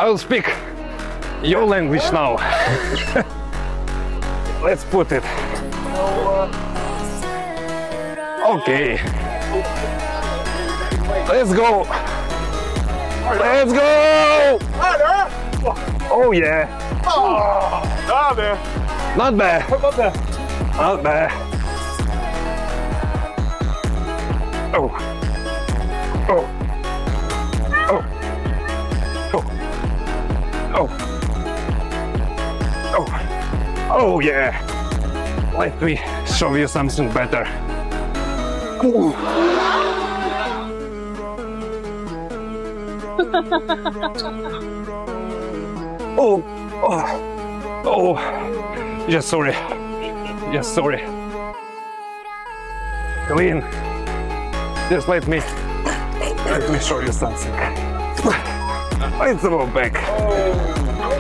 I'll speak your language now. Let's put it. Okay. Let's go. Let's go. Oh yeah. Not bad. Not bad. How about that? Not bad. Oh. Oh. Oh. Oh. Oh. Oh. Oh yeah. Let me show you something better. Oh. Oh. Oh. Oh. Just sorry. Just sorry. Clean. Just let me show you something. It's about back.